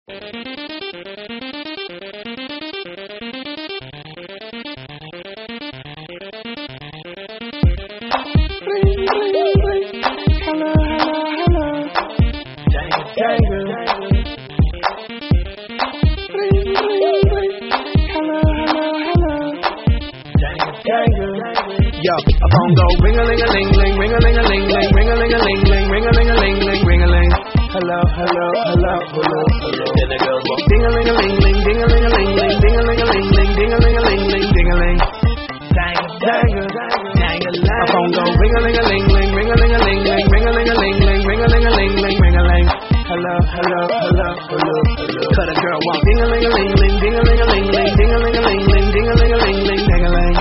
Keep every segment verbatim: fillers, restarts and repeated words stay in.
Yo, a phone go ring-a-ling-a-ling-ling, ring-a-ling-a-ling-ling, ring-a-ling-a-ling-ling, ring-a-ling-a-ling-ling, ring-a-ling. Hello, hello, hello, hello, hello. Then the girls go ding-a-ling-a-ling-ling, ding-a-ling-a-ling-ling, ding-a-ling-a-ling-ling, ding-a-ling-a-ling-ling, ding-a-ling. Dang-a, dang-a-ling. A phone go ring-a-ling-a-ling-ling, ring-a-ling-a-ling-ling, ring-a-ling-a-ling-ling, ring-a-ling-a-ling-ling, ring-a-ling. Hello, hello, hello, hello, hello. Cut a girl walk ding-a-ling-a-ling-ling, ding-a-ling-a-ling-ling, ding-a-ling-a-ling-ling, ding-a-ling-a-ling-ling, ding-a-ling.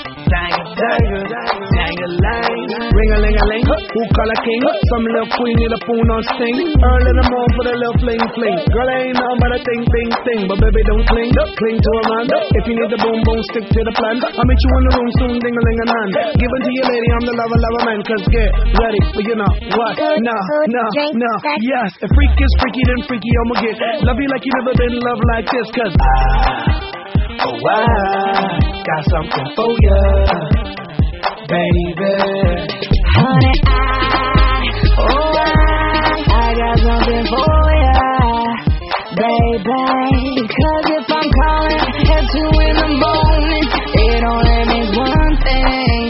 Ring-a-ling-a-ling, who call a king? Some little queen need a spoon on sting. Early in the morning for the little fling fling. Girl, ain't nothing but a ting ting ting. But baby, don't cling, cling to a man. If you need the boom boom, stick to the plan. I'll meet you in the room soon, ding-a-ling-a-nan. Give it to your lady, I'm the lover, lover man. Cause get ready for you know what? No, no, no, yes. If freak is freaky, then freaky, I'ma get love you like you never been loved like this. Cause I, oh I got something for ya, baby. Honey, I, oh I, I got something for ya, baby. Cause if I'm calling at two in the morning, it only means one thing,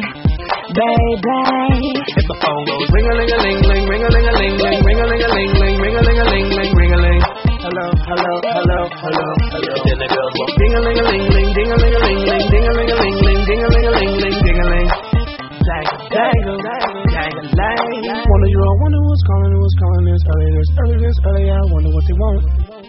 baby. If the phone goes ring-a-ling-a-ling-ling, ring-a-ling-a-ling-ling, ring-a-ling-a-ling-ling, ring-a-ling-a-ling-ling, ring-a-ling. Hello, hello, hello, hello, hello. Then the girls go ding-a-ling-a-ling-ling, ding-a-ling-a-ling-ling, ding-a-ling-a-ling-ling, ding-a-ling-a-ling-ling, ding-a-ling. Dangle, dangle, dangle, dangle. Wonder you, I wonder who's calling, who's calling this early, this early, this early. I wonder what they want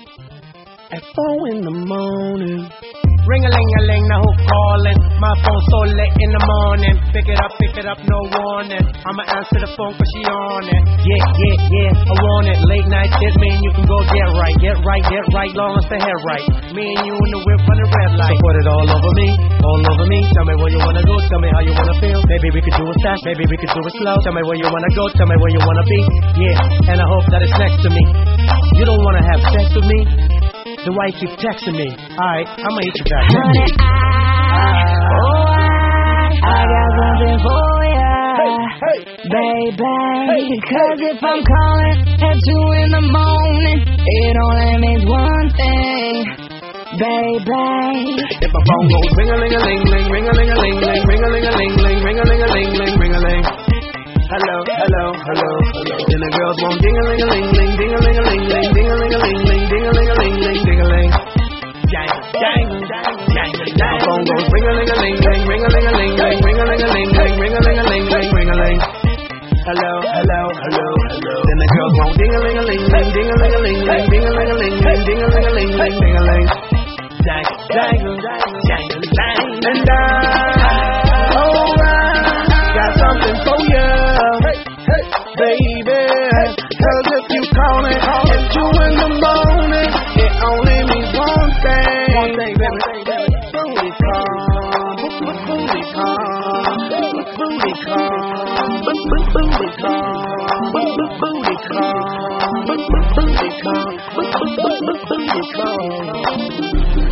at four in the morning. Ring-a-ling-a-ling, now who calling? My phone so late in the morning. Pick it up, pick it up, no warning. I'ma answer the phone cause she on it. Yeah, yeah, yeah, I want it. Late night shit, me and you can go get right. Get right, get right, long as the hair right. Me and you in the whip on the red light. So put it all over me, all over me. Tell me where you wanna go, tell me how you wanna feel. Maybe we could do it fast, maybe we could do it slow. Tell me where you wanna go, tell me where you wanna be. Yeah, and I hope that it's next to me. You don't wanna have sex with me? The wife keep texting me. Alright, I'ma hit you back. Honey, I, oh I, I got something for ya, hey, hey, baby. Cause if I'm calling at two in the morning, it only means one thing, baby. If my phone goes ring-a-ling-a-ling-ling, ring-a-ling-a-ling-ling, ring-a-ling-a-ling-ling, ring-a-ling-a-ling-ling, ring-a-ling. Hello, hello, hello, hello. Then the girls want ding-a-ling-a-ling-ling, ding-a-ling-a-ling-ling, ding-a-ling-a-ling-ling, ding-a-ling-a-ling-ling, ding-a-ling. Jangle, jangle, jangle, jangle. My phone goes ring-a-ling-a-ling-ling, ring-a-ling-a-ling-ling, ring-a-ling-a-ling-ling, ring-a-ling-a-ling-ling, ring-a-ling. Hello, hello, hello, hello. Then the girls want ding-a-ling-a-ling-ling, ding-a-ling-a-ling-ling, ding-a-ling-a-ling-ling, ding-a-ling-a-ling-ling, ding-a-ling. Jangle, jangle, jangle, jangle. And I, oh I got something for you, hey, hey, baby. Cause if you call it at two in the morning, it only means one thing. One thing, baby. Booty call, booty call, booty call, booty call, booty call, booty call, booty call.